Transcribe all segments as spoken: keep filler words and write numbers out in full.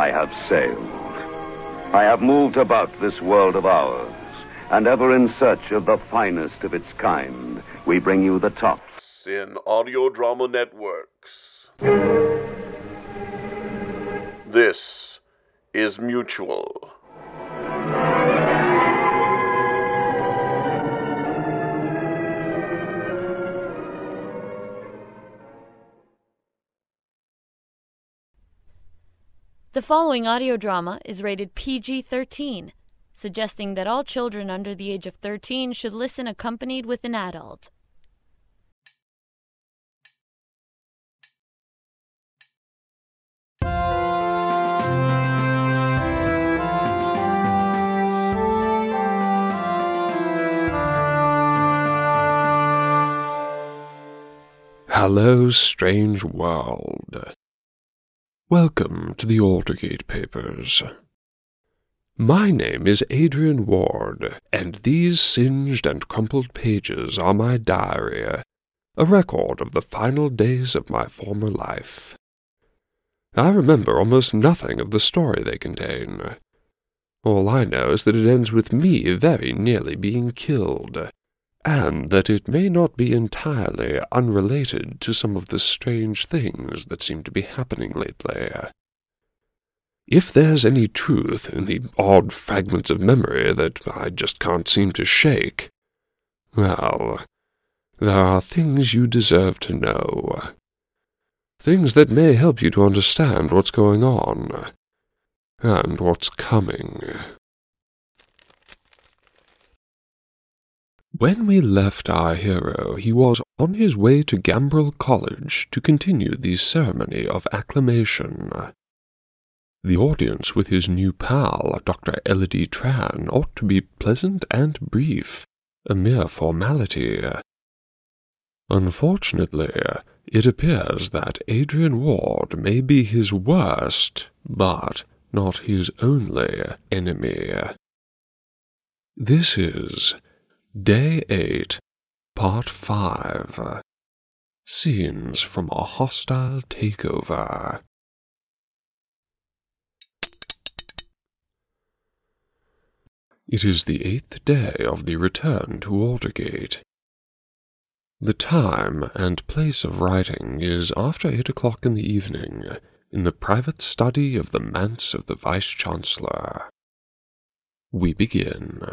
I have sailed. I have moved about this world of ours, and ever in search of the finest of its kind, we bring you the tops in audio drama networks. This is Mutual. The following audio drama is rated P G thirteen, suggesting that all children under the age of thirteen should listen accompanied with an adult. Hello, strange world. Welcome to the Aldergate Papers. My name is Adrian Ward, and these singed and crumpled pages are my diary, a record of the final days of my former life. I remember almost nothing of the story they contain. All I know is that it ends with me very nearly being killed, and that it may not be entirely unrelated to some of the strange things that seem to be happening lately. If there's any truth in the odd fragments of memory that I just can't seem to shake, well, there are things you deserve to know. Things that may help you to understand what's going on, and what's coming. When we left our hero, he was on his way to Gambrel College to continue the ceremony of acclamation. The audience with his new pal, Doctor Elodie Tran, ought to be pleasant and brief, a mere formality. Unfortunately, it appears that Adrian Ward may be his worst, but not his only enemy. This is Day eight, Part five. Scenes from a Hostile Takeover. It is the eighth day of the return to Aldergate. The time and place of writing is after eight o'clock in the evening, in the private study of the manse of the Vice-Chancellor. We begin.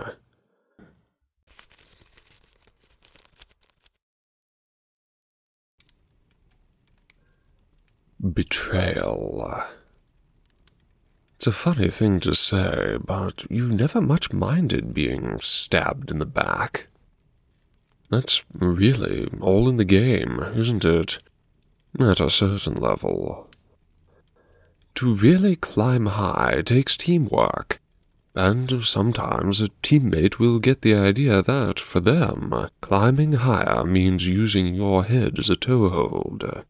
Betrayal. It's a funny thing to say, but you've never much minded being stabbed in the back. That's really all in the game, isn't it? At a certain level. To really climb high takes teamwork, and sometimes a teammate will get the idea that, for them, climbing higher means using your head as a toehold.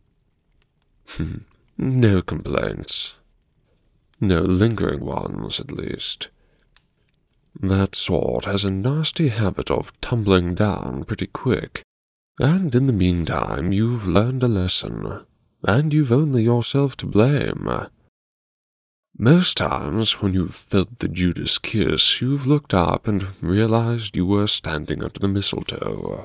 No complaints. No lingering ones, at least. That sort has a nasty habit of tumbling down pretty quick, and in the meantime you've learned a lesson, and you've only yourself to blame. Most times, when you've felt the Judas kiss, you've looked up and realized you were standing under the mistletoe.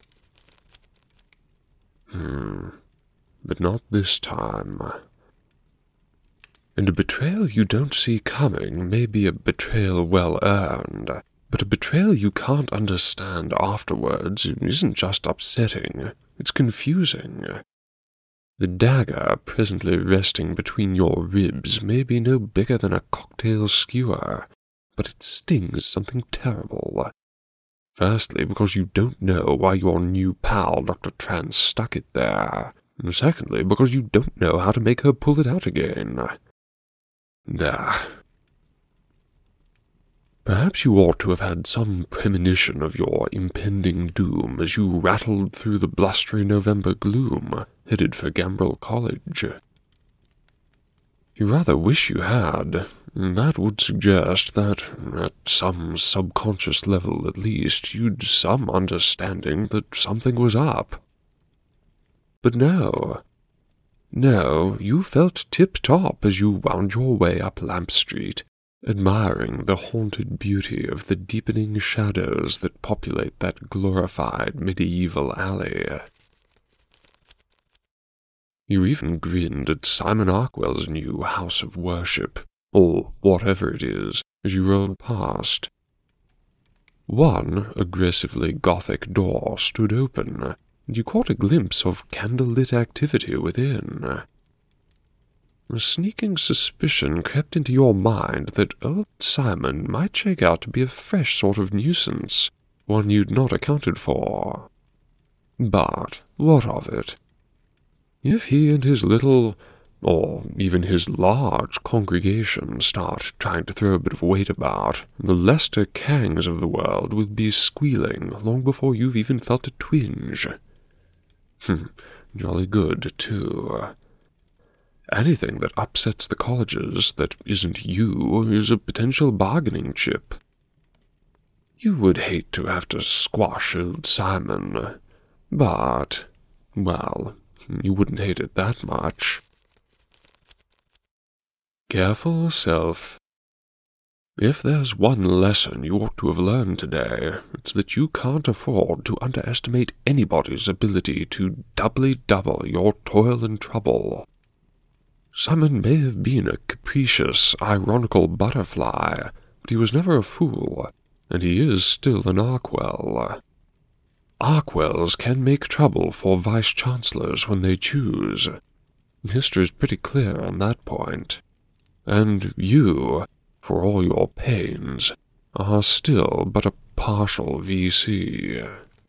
Hmm... But not this time. And a betrayal you don't see coming may be a betrayal well earned, but a betrayal you can't understand afterwards isn't just upsetting, it's confusing. The dagger presently resting between your ribs may be no bigger than a cocktail skewer, but it stings something terrible. Firstly, because you don't know why your new pal, Doctor Tran, stuck it there. And secondly, because you don't know how to make her pull it out again. Ah. Perhaps you ought to have had some premonition of your impending doom as you rattled through the blustery November gloom, headed for Gambrel College. You rather wish you had. That would suggest that, at some subconscious level at least, you'd some understanding that something was up. But no. No, you felt tip-top as you wound your way up Lamp Street, admiring the haunted beauty of the deepening shadows that populate that glorified medieval alley. You even grinned at Simon Arkwell's new house of worship, or whatever it is, as you rolled past. One aggressively Gothic door stood open, and you caught a glimpse of candle-lit activity within. A sneaking suspicion crept into your mind that old Simon might shake out to be a fresh sort of nuisance, one you'd not accounted for. But what of it? If he and his little, or even his large congregation start trying to throw a bit of weight about, the Lester Kangs of the world will be squealing long before you've even felt a twinge. Hmm, jolly good, too. Anything that upsets the colleges that isn't you is a potential bargaining chip. You would hate to have to squash old Simon, but, well, you wouldn't hate it that much. Careful self. If there's one lesson you ought to have learned today, it's that you can't afford to underestimate anybody's ability to doubly double your toil and trouble. Simon may have been a capricious, ironical butterfly, but he was never a fool, and he is still an Arkwell. Arkwells can make trouble for vice-chancellors when they choose. History's pretty clear on that point. And you, for all your pains, are still but a partial V C.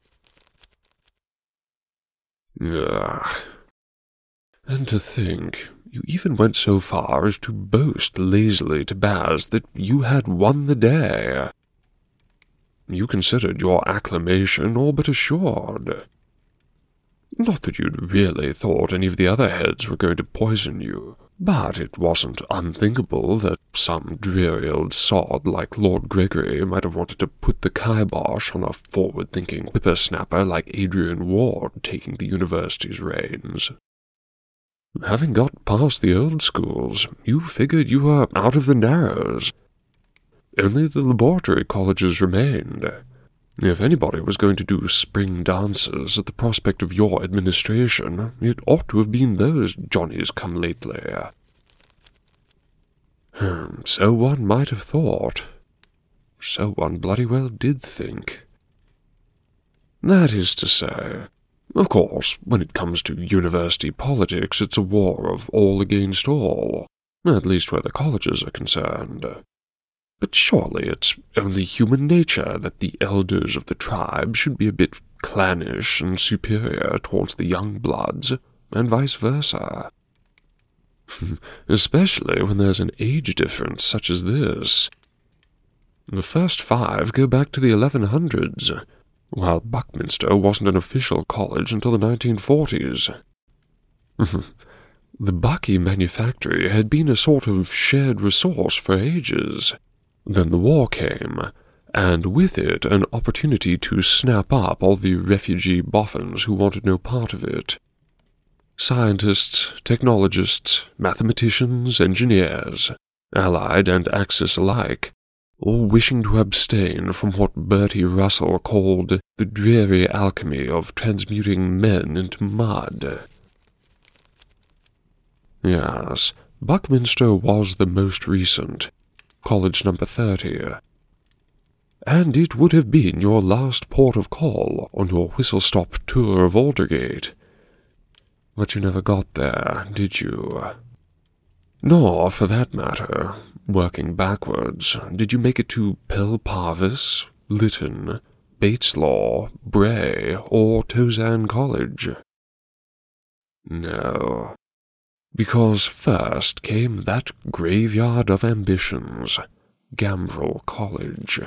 Ugh. And to think, you even went so far as to boast lazily to Baz that you had won the day. You considered your acclamation all but assured. Not that you'd really thought any of the other heads were going to poison you, but it wasn't unthinkable that some dreary old sod like Lord Gregory might have wanted to put the kibosh on a forward-thinking whippersnapper like Adrian Ward taking the university's reins. Having got past the old schools, you figured you were out of the narrows. Only the laboratory colleges remained. If anybody was going to do spring dances at the prospect of your administration, it ought to have been those Johnnies come lately. Hmm, so one might have thought. So one bloody well did think. That is to say, of course, when it comes to university politics, it's a war of all against all, at least where the colleges are concerned. But surely it's only human nature that the elders of the tribe should be a bit clannish and superior towards the young bloods, and vice versa. Especially when there's an age difference such as this. The first five go back to the eleven hundreds, while Buckminster wasn't an official college until the nineteen forties. The Bucky Manufactory had been a sort of shared resource for ages. Then the war came, and with it an opportunity to snap up all the refugee boffins who wanted no part of it. Scientists, technologists, mathematicians, engineers, Allied and Axis alike, all wishing to abstain from what Bertie Russell called the dreary alchemy of transmuting men into mud. Yes, Buckminster was the most recent, college number thirty, and it would have been your last port of call on your whistle-stop tour of Aldergate. But you never got there, did you? Nor, for that matter, working backwards, did you make it to Pel Parvis, Lytton, Bates-Law, Bray, or Tozan College? No. Because first came that graveyard of ambitions, Gambrel College.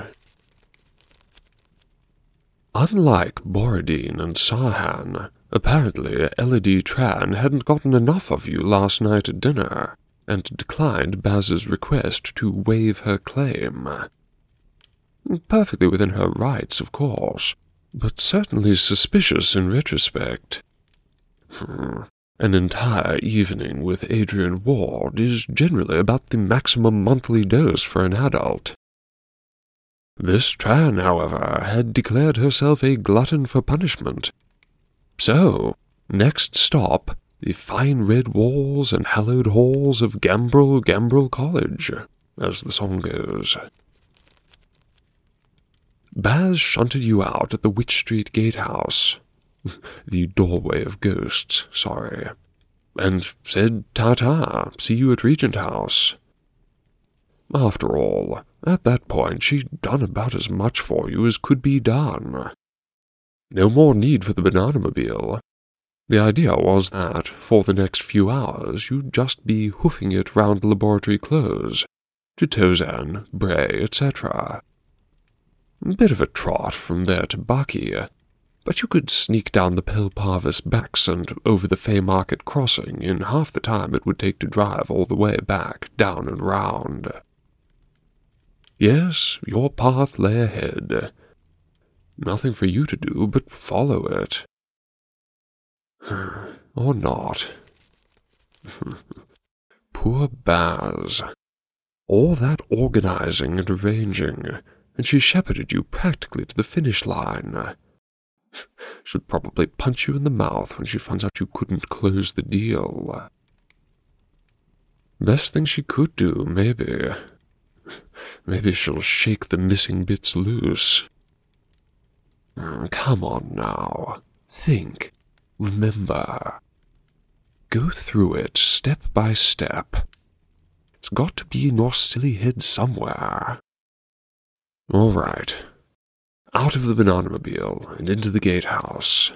Unlike Borodin and Sarhan, apparently Elodie Tran hadn't gotten enough of you last night at dinner, and declined Baz's request to waive her claim. Perfectly within her rights, of course, but certainly suspicious in retrospect. Hmm. An entire evening with Adrian Ward is generally about the maximum monthly dose for an adult. This Tran, however, had declared herself a glutton for punishment. So, next stop, the fine red walls and hallowed halls of Gambrel Gambrel College, as the song goes. Baz shunted you out at the Wych Street Gatehouse, the doorway of ghosts, sorry, and said ta-ta, see you at Regent House. After all, at that point she'd done about as much for you as could be done. No more need for the Banana-mobile. The idea was that, for the next few hours, you'd just be hoofing it round Laboratory Close, to Tozan, Bray, et cetera. A bit of a trot from there to Bucky, but you could sneak down the Pelparvis backs and over the Faymarket crossing in half the time it would take to drive all the way back, down and round. Yes, your path lay ahead. Nothing for you to do but follow it. Or not. Poor Baz. All that organizing and arranging, and she shepherded you practically to the finish line. She'll probably punch you in the mouth when she finds out you couldn't close the deal. Best thing she could do, maybe. Maybe she'll shake the missing bits loose. Come on now. Think. Remember. Go through it step by step. It's got to be in your silly head somewhere. All right. Out of the Banana-mobile and into the gatehouse.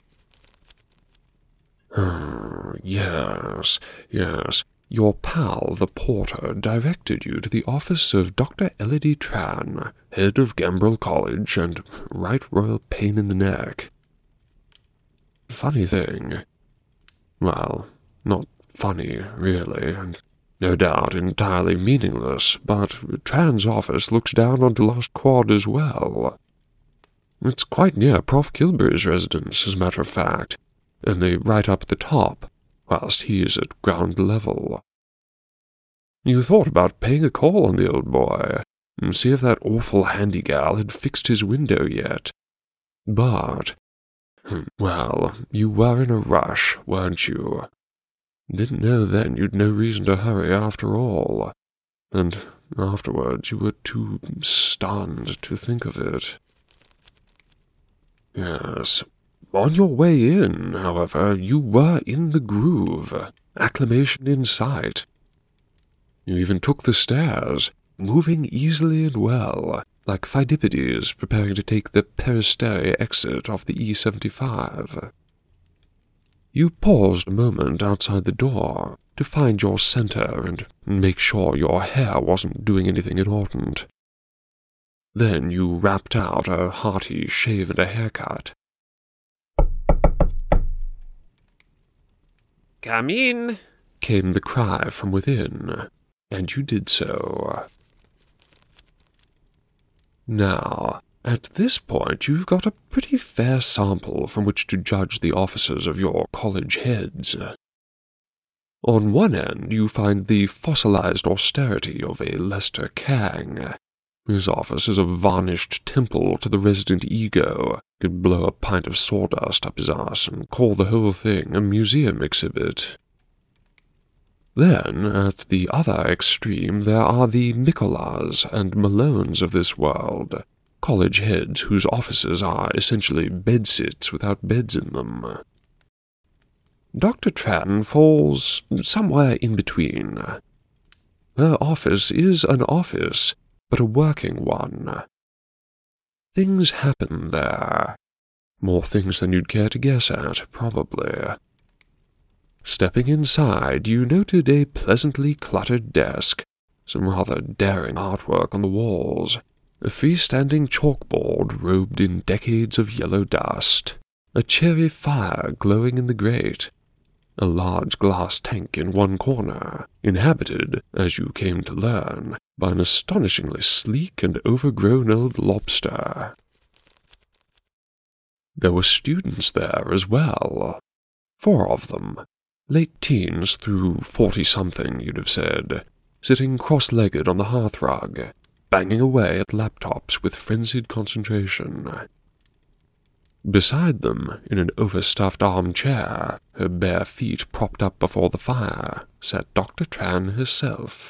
Uh, yes, yes. Your pal, the porter, directed you to the office of Doctor Elodie Tran, head of Gambrel College and right royal pain in the neck. Funny thing. Well, not funny, really, and no doubt entirely meaningless, but Tran's office looks down onto Lost Quad as well. It's quite near Professor Kilbury's residence, as a matter of fact, only right up at the top, whilst he is at ground level. You thought about paying a call on the old boy, and see if that awful handy gal had fixed his window yet. But, well, you were in a rush, weren't you? Didn't know then you'd no reason to hurry after all, and afterwards you were too stunned to think of it. Yes. On your way in, however, you were in the groove, acclamation in sight. You even took the stairs, moving easily and well, like Pheidippides preparing to take the Peristeri exit off the E seventy-five. You paused a moment outside the door to find your center and make sure your hair wasn't doing anything inordinate. Then you rapped out a hearty shave and a haircut. "Come in," came the cry from within, and you did so. Now, at this point you've got a pretty fair sample from which to judge the officers of your college heads. On one end you find the fossilized austerity of a Lester Kang. His office is a varnished temple to the resident ego. Could blow a pint of sawdust up his ass and call the whole thing a museum exhibit. Then, at the other extreme, there are the Nicolas and Malones of this world, college heads whose offices are essentially bedsits without beds in them. Doctor Tran falls somewhere in between. Her office is an office, but a working one. Things happen there. More things than you'd care to guess at, probably. Stepping inside, you noted a pleasantly cluttered desk, some rather daring artwork on the walls, a freestanding chalkboard robed in decades of yellow dust, a cheery fire glowing in the grate, a large glass tank in one corner, inhabited, as you came to learn, by an astonishingly sleek and overgrown old lobster. There were students there as well, four of them, late teens through forty-something, you'd have said, sitting cross-legged on the hearthrug, banging away at laptops with frenzied concentration. Beside them, in an overstuffed armchair, her bare feet propped up before the fire, sat Doctor Tran herself.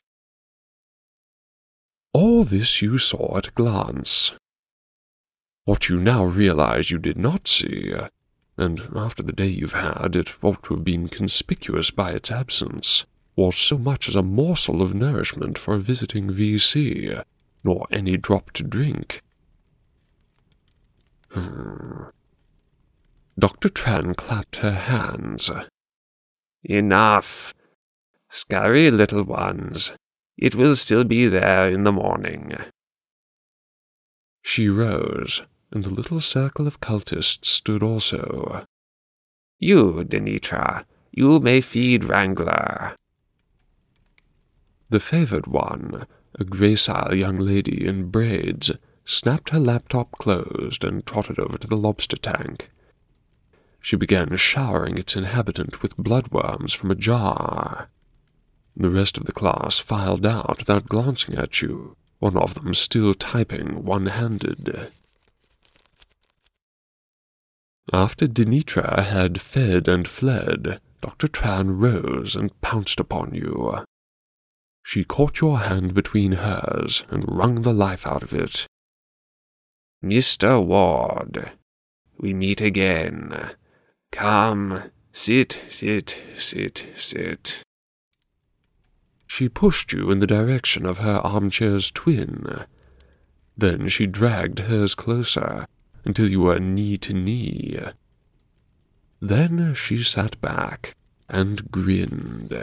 All this you saw at a glance. What you now realize you did not see, and after the day you've had, it ought to have been conspicuous by its absence, was so much as a morsel of nourishment for a visiting V C, nor any drop to drink. Hmm. Doctor Tran clapped her hands. "Enough. Scurry, little ones. It will still be there in the morning." She rose, and the little circle of cultists stood also. "You, Denitra, you may feed Wrangler." The favored one, a gracile young lady in braids, snapped her laptop closed and trotted over to the lobster tank. She began showering its inhabitant with bloodworms from a jar. The rest of the class filed out without glancing at you, one of them still typing one-handed. After Denitra had fed and fled, Doctor Tran rose and pounced upon you. She caught your hand between hers and wrung the life out of it. "Mister Ward, we meet again. Come, sit, sit, sit, sit." She pushed you in the direction of her armchair's twin. Then she dragged hers closer, until you were knee to knee. Then she sat back and grinned.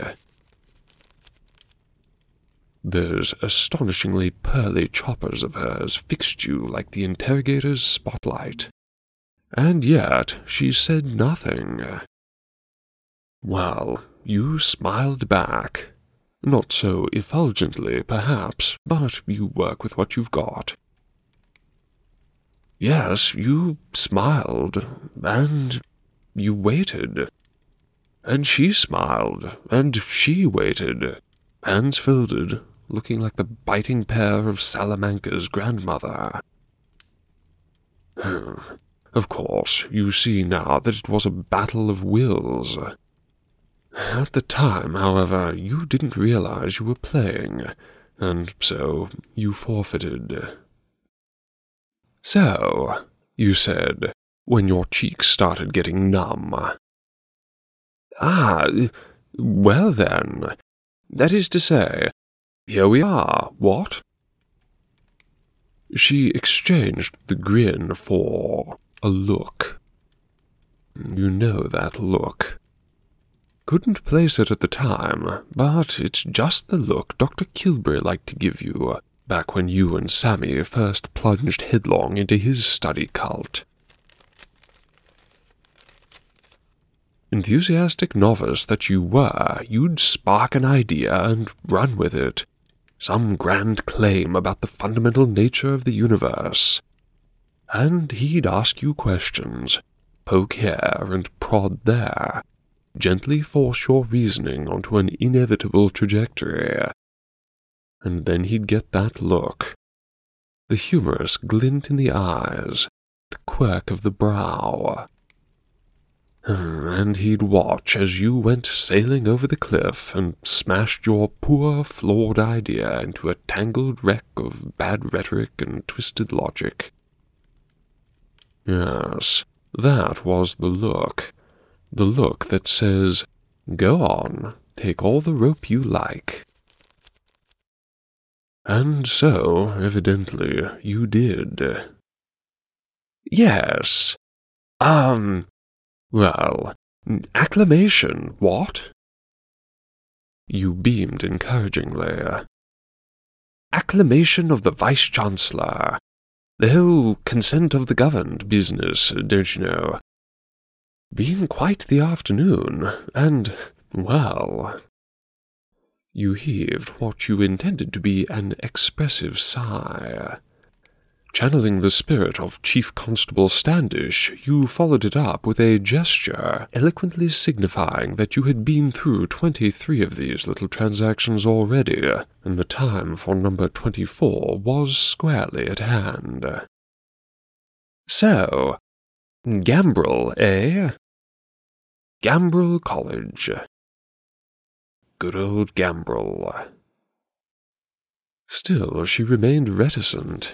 Those astonishingly pearly choppers of hers fixed you like the interrogator's spotlight. And yet she said nothing. Well, you smiled back. Not so effulgently, perhaps, but you work with what you've got. Yes, you smiled, and you waited. And she smiled, and she waited, hands folded, looking like the biting pair of Salamanca's grandmother. Of course, you see now that it was a battle of wills. At the time, however, you didn't realize you were playing, and so you forfeited. "So," you said, when your cheeks started getting numb. "Ah, well then, that is to say, here we are, what?" She exchanged the grin for a look. You know that look. Couldn't place it at the time, but it's just the look Doctor Kilbury liked to give you, back when you and Sammy first plunged headlong into his study cult. Enthusiastic novice that you were, you'd spark an idea and run with it. Some grand claim about the fundamental nature of the universe. And he'd ask you questions, poke here and prod there, gently force your reasoning onto an inevitable trajectory. And then he'd get that look. The humorous glint in the eyes, the quirk of the brow. And he'd watch as you went sailing over the cliff and smashed your poor, flawed idea into a tangled wreck of bad rhetoric and twisted logic. Yes, that was the look. The look that says, "Go on, take all the rope you like." And so, evidently, you did. Yes. Um, well, acclamation, what? You beamed encouragingly. Acclamation of the Vice-Chancellor. The whole consent of the governed business, don't you know? Been quite the afternoon, and, well... You heaved what you intended to be an expressive sigh. channeling the spirit of Chief Constable Standish, you followed it up with a gesture eloquently signifying that you had been through twenty-three of these little transactions already, and the time for number twenty-four was squarely at hand. So, Gambrel, eh? Gambrel College. Good old Gambrel. Still, she remained reticent.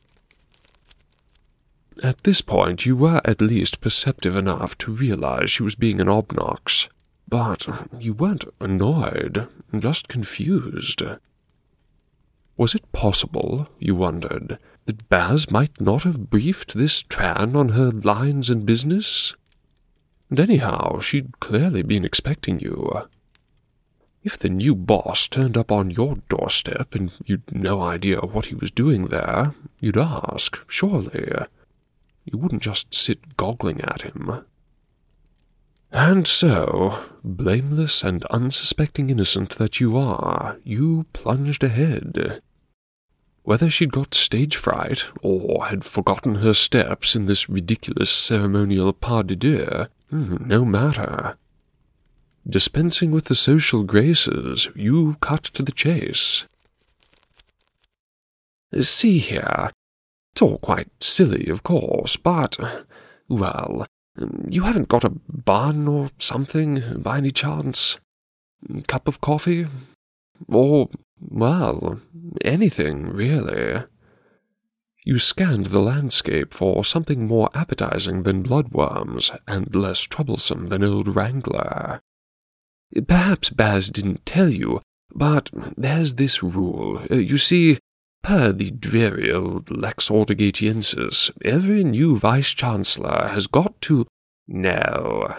At this point, you were at least perceptive enough to realize she was being an obnox, but you weren't annoyed, just confused. Was it possible, you wondered, that Baz might not have briefed this Tran on her lines in business? And anyhow, she'd clearly been expecting you. If the new boss turned up on your doorstep and you'd no idea what he was doing there, you'd ask, surely. You wouldn't just sit goggling at him. And so, blameless and unsuspecting innocent that you are, you plunged ahead. Whether she'd got stage fright, or had forgotten her steps in this ridiculous ceremonial pas de deux, no matter. Dispensing with the social graces, you cut to the chase. See here, it's all quite silly, of course, but, well, you haven't got a bun or something, by any chance? Cup of coffee? Or, well, anything, really. You scanned the landscape for something more appetizing than bloodworms, and less troublesome than old Wrangler. Perhaps Baz didn't tell you, but there's this rule. You see, per the dreary old Lex Ordegatiensis, every new Vice-Chancellor has got to— No.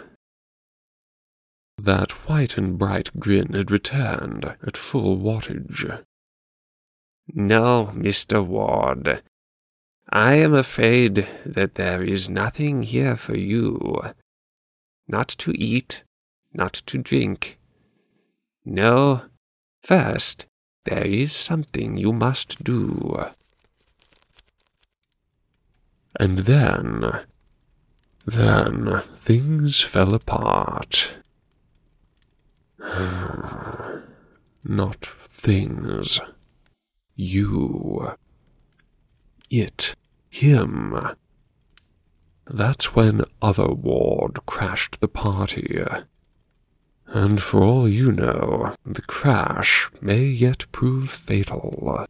That white and bright grin had returned at full wattage. No, Mister Ward. I am afraid that there is nothing here for you. Not to eat, not to drink. No, first, there is something you must do. And then, then things fell apart. Not things. You. It. Him. That's when Other Ward crashed the party. And for all you know, the crash may yet prove fatal.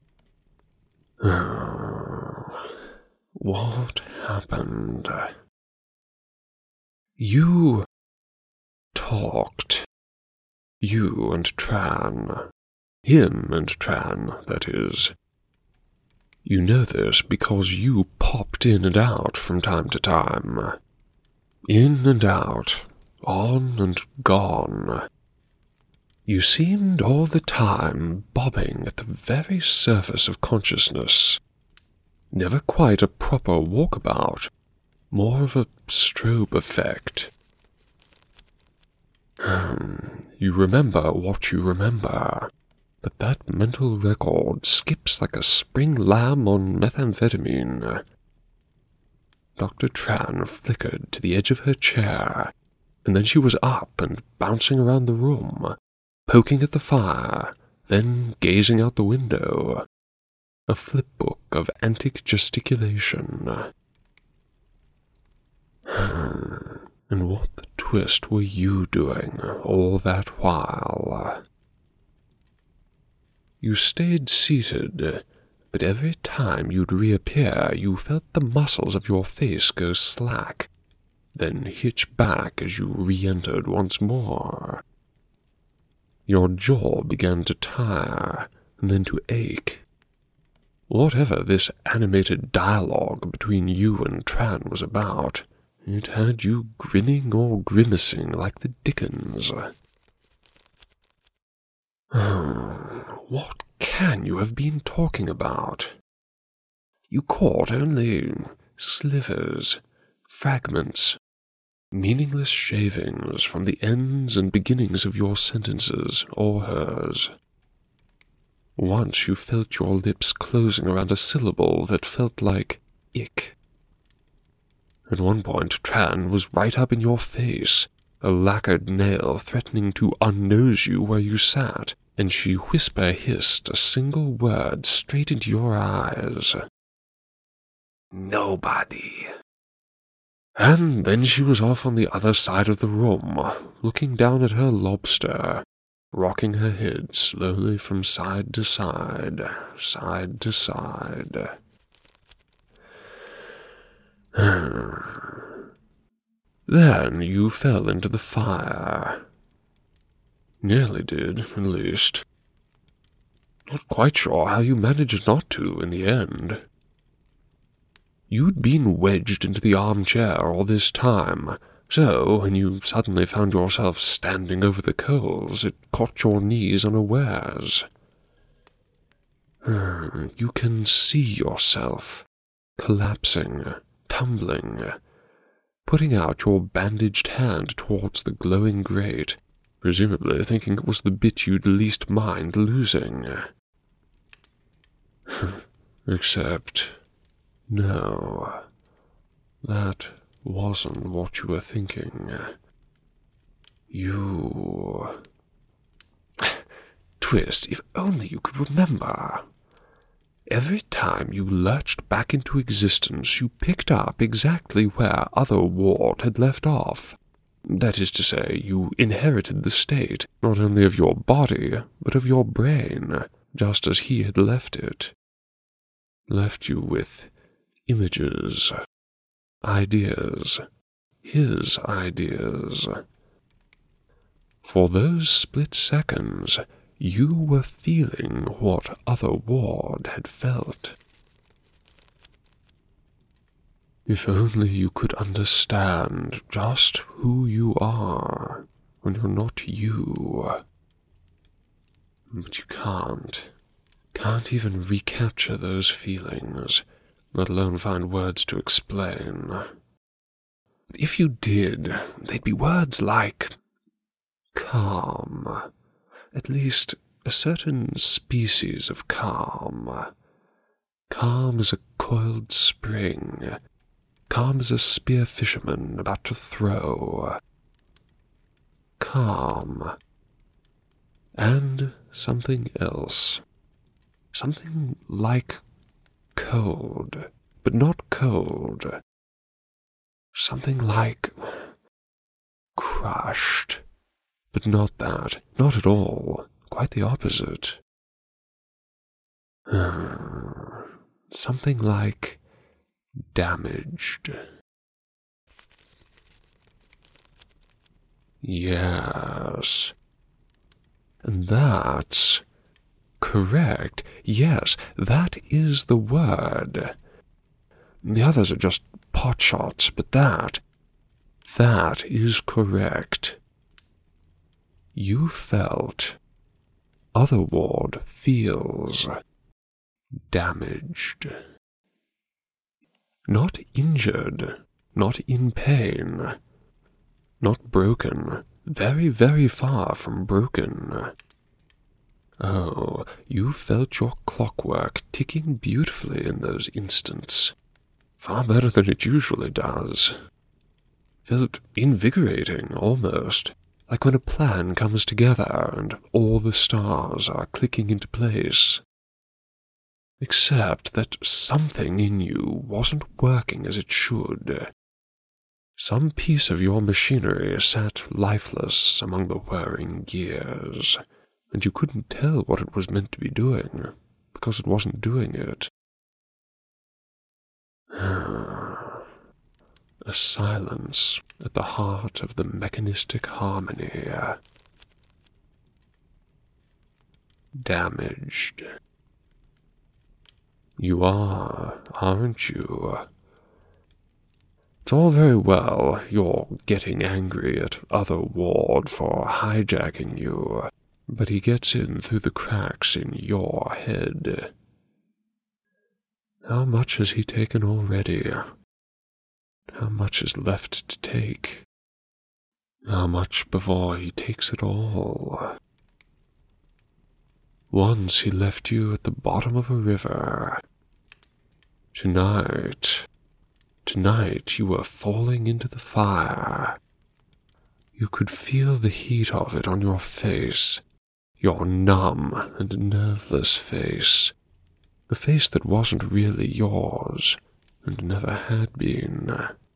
What happened? You talked. You and Tran. Him and Tran, that is. You know this because you popped in and out from time to time. In and out, on and gone. You seemed all the time bobbing at the very surface of consciousness. Never quite a proper walkabout, more of a strobe effect. You remember what you remember, but that mental record skips like a spring lamb on methamphetamine. Doctor Tran flickered to the edge of her chair, and then she was up and bouncing around the room, poking at the fire, then gazing out the window. A flipbook of antic gesticulation. And what the twist were you doing all that while? You stayed seated, but every time you'd reappear you felt the muscles of your face go slack, then hitch back as you re-entered once more. Your jaw began to tire, and then to ache. Whatever this animated dialogue between you and Tran was about, it had you grinning or grimacing like the dickens. What can you have been talking about? You caught only slivers, fragments, meaningless shavings from the ends and beginnings of your sentences or hers. Once you felt your lips closing around a syllable that felt like ick. At one point, Tran was right up in your face, a lacquered nail threatening to unnose you where you sat, and she whisper-hissed a single word straight into your eyes. Nobody. And then she was off on the other side of the room, looking down at her lobster, rocking her head slowly from side to side, side to side. Then you fell into the fire. Nearly did, at least. Not quite sure how you managed not to in the end. You'd been wedged into the armchair all this time, so when you suddenly found yourself standing over the coals, it caught your knees unawares. You can see yourself, collapsing, tumbling, putting out your bandaged hand towards the glowing grate, presumably thinking it was the bit you'd least mind losing. Except, no, that wasn't what you were thinking. You... Twist, if only you could remember. Every time you lurched back into existence, you picked up exactly where other Ward had left off. That is to say, you inherited the state, not only of your body, but of your brain, just as he had left it. Left you with images, ideas, his ideas. For those split seconds, you were feeling what other Ward had felt. If only you could understand just who you are when you're not you. But you can't. Can't even recapture those feelings, let alone find words to explain. If you did, they'd be words like calm. At least a certain species of calm. Calm as a coiled spring. Calm as a spear fisherman about to throw. Calm. And something else. Something like cold, but not cold. Something like crushed. But not that, not at all, quite the opposite. Something like damaged. Yes. And that's correct. Yes, that is the word. The others are just potshots, but that, that is correct. You felt, other Ward feels, damaged. Not injured, not in pain, not broken, very, very far from broken. Oh, you felt your clockwork ticking beautifully in those instants, far better than it usually does. Felt invigorating, almost. Like when a plan comes together and all the stars are clicking into place. Except that something in you wasn't working as it should. Some piece of your machinery sat lifeless among the whirring gears, and you couldn't tell what it was meant to be doing, because it wasn't doing it. A silence at the heart of the mechanistic harmony. Damaged. You are, aren't you? It's all very well you're getting angry at other Ward for hijacking you, but he gets in through the cracks in your head. How much has he taken already? How much is left to take? How much before he takes it all? Once he left you at the bottom of a river. Tonight, tonight you were falling into the fire. You could feel the heat of it on your face, your numb and nerveless face, the face that wasn't really yours and never had been.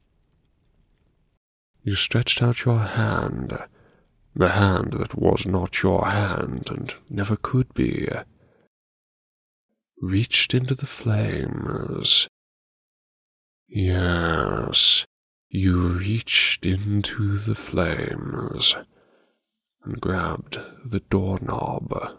You stretched out your hand, the hand that was not your hand and never could be, reached into the flames. Yes, you reached into the flames and grabbed the doorknob.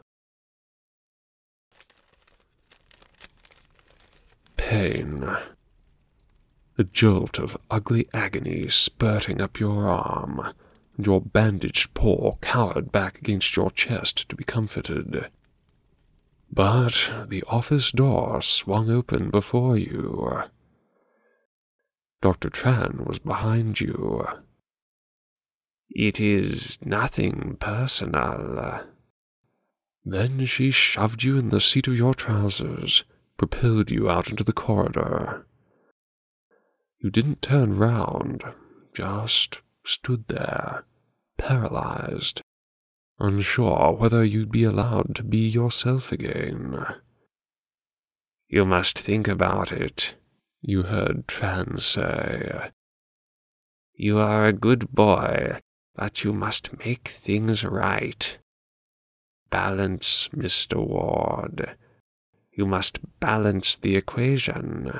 Pain. A jolt of ugly agony spurting up your arm, and your bandaged paw cowered back against your chest to be comforted. But the office door swung open before you. Doctor Tran was behind you. "It is nothing personal." Then she shoved you in the seat of your trousers, propelled you out into the corridor. You didn't turn round, just stood there, paralyzed, unsure whether you'd be allowed to be yourself again. "You must think about it," you heard Tran say. "You are a good boy, but you must make things right. Balance, Mister Ward. You must balance the equation."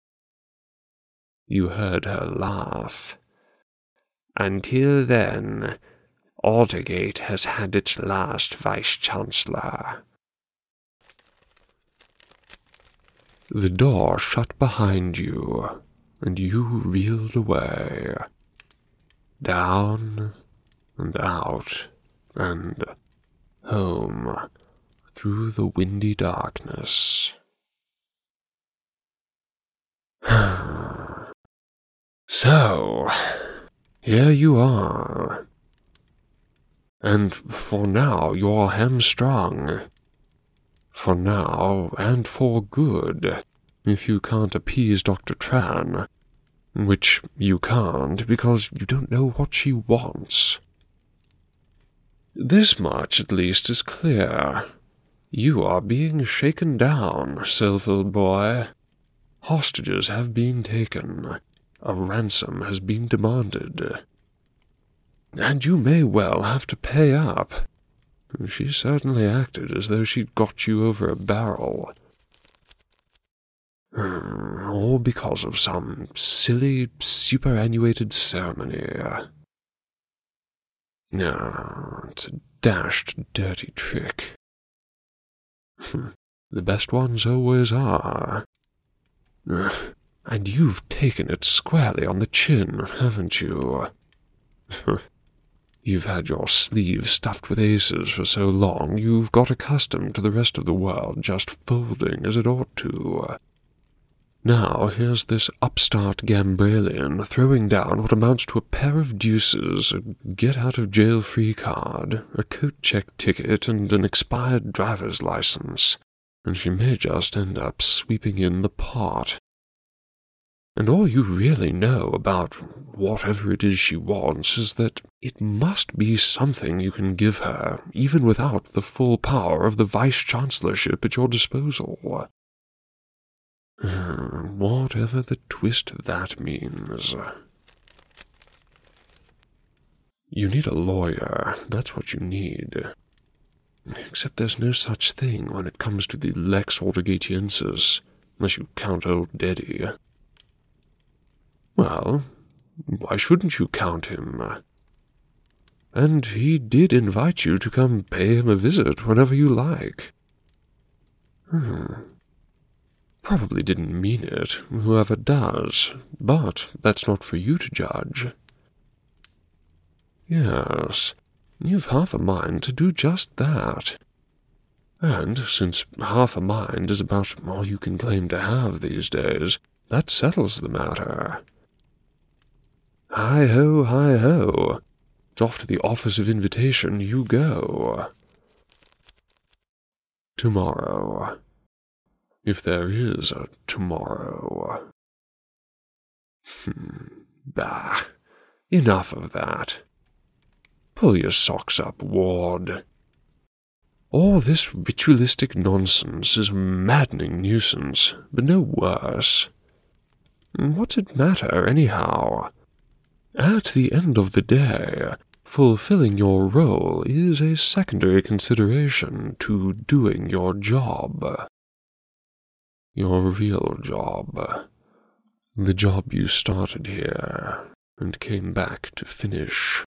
You heard her laugh. "Until then, Aldergate has had its last Vice-Chancellor." The door shut behind you, and you reeled away. Down and out and home through the windy darkness. So, here you are. And for now you're hamstrung. For now, and for good, if you can't appease Doctor Tran, which you can't because you don't know what she wants. This much, at least, is clear. You are being shaken down, Sylph, old boy. Hostages have been taken. A ransom has been demanded. And you may well have to pay up. She certainly acted as though she'd got you over a barrel. All because of some silly, superannuated ceremony. Ah, it's a dashed dirty trick. The best ones always are. And you've taken it squarely on the chin, haven't you? You've had your sleeve stuffed with aces for so long, you've got accustomed to the rest of the world just folding as it ought to. Now here's this upstart Gambrelian throwing down what amounts to a pair of deuces, a get-out-of-jail-free card, a coat-check ticket, and an expired driver's license, and she may just end up sweeping in the pot. And all you really know about whatever it is she wants is that it must be something you can give her, even without the full power of the Vice-Chancellorship at your disposal. Whatever the twist that means. You need a lawyer, that's what you need. Except there's no such thing when it comes to the Lex Aldergatiensis, unless you count old Deddy. Well, why shouldn't you count him? And he did invite you to come pay him a visit whenever you like. Hmm. Probably didn't mean it, whoever does, but that's not for you to judge. Yes, you've half a mind to do just that. And since half a mind is about all you can claim to have these days, that settles the matter. Hi-ho, hi-ho. Off to the Office of Invitation you go. tomorrow. If there is a tomorrow. Hmm, bah, enough of that. Pull your socks up, Ward. All this ritualistic nonsense is a maddening nuisance, but no worse. What's it matter, anyhow? At the end of the day, fulfilling your role is a secondary consideration to doing your job. Your real job. The job you started here and came back to finish.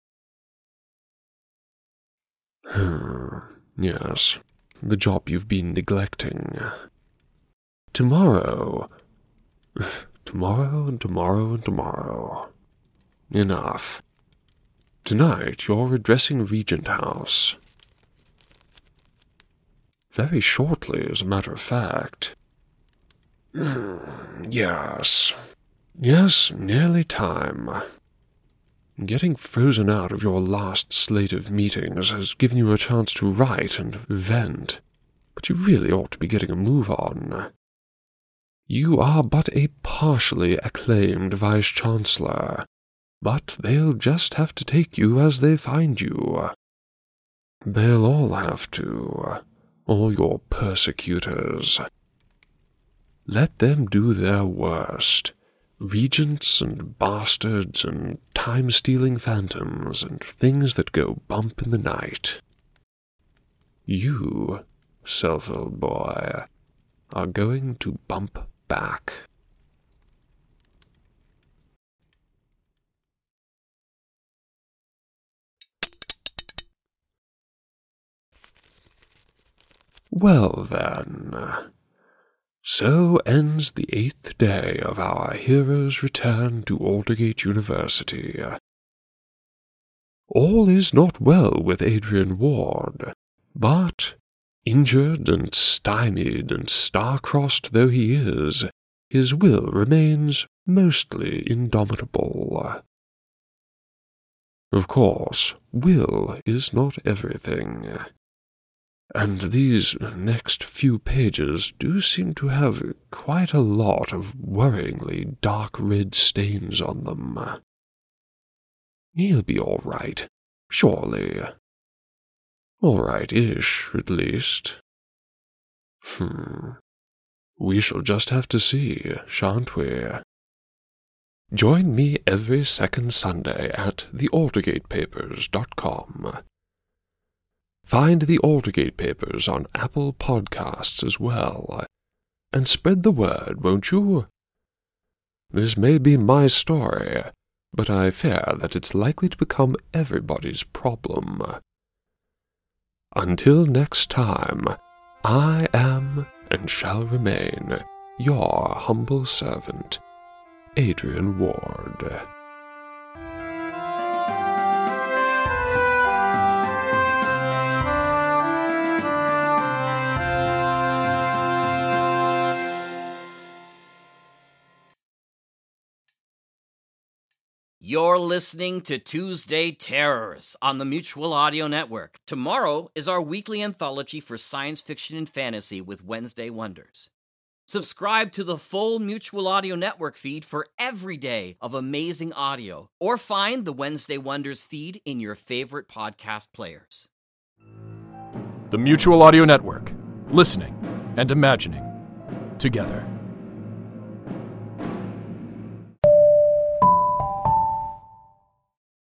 Yes, the job you've been neglecting. Tomorrow. Tomorrow and tomorrow and tomorrow. Enough. Tonight you're addressing Regent House. Very shortly, as a matter of fact. Yes. Yes, nearly time. Getting frozen out of your last slate of meetings has given you a chance to write and vent, but you really ought to be getting a move on. You are but a partially acclaimed Vice-Chancellor, but they'll just have to take you as they find you. They'll all have to, all your persecutors. Let them do their worst. Regents and bastards and time-stealing phantoms and things that go bump in the night. You, Selphil boy, are going to bump back. Well then, so ends the eighth day of our hero's return to Aldergate University. All is not well with Adrian Ward, but, injured and stymied and star-crossed though he is, his will remains mostly indomitable. Of course, will is not everything. And these next few pages do seem to have quite a lot of worryingly dark red stains on them. He'll be all right, surely. All right-ish, at least. Hmm. We shall just have to see, shan't we? Join me every second Sunday at the aldergate papers dot com. Find the Aldergate Papers on Apple Podcasts as well, and spread the word, won't you? This may be my story, but I fear that it's likely to become everybody's problem. Until next time, I am, and shall remain, your humble servant, Adrian Ward. You're listening to Tuesday Terrors on the Mutual Audio Network. Tomorrow is our weekly anthology for science fiction and fantasy with Wednesday Wonders. Subscribe to the full Mutual Audio Network feed for every day of amazing audio, or find the Wednesday Wonders feed in your favorite podcast players. The Mutual Audio Network. Listening and imagining together.